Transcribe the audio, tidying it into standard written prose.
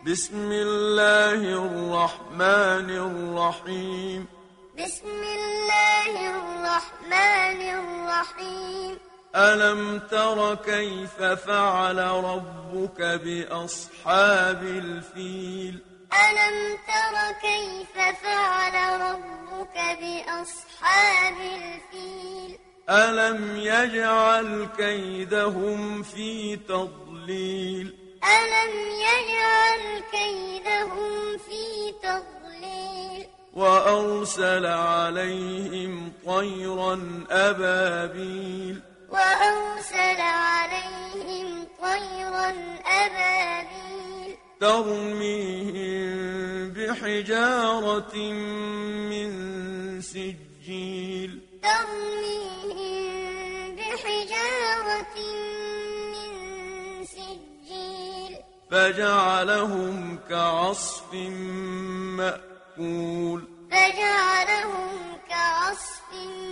بسم الله الرحمن الرحيم. بسم الله الرحمن الرحيم. ألم تر كيف فعل ربك بأصحاب الفيل؟ ألم تر كيف فعل ربك بأصحاب الفيل؟ ألم يجعل كيدهم في تضليل؟ ألم يجعل كيدهم في تضليل؟ وأرسل عليهم طيرا أبابيل. وأرسل عليهم طيرا أبابيل ترميهم بحجارة من سجيل. ترميهم بحجارة من سجيل فجعلهم كعصف مأكول. فجعلهم كعصف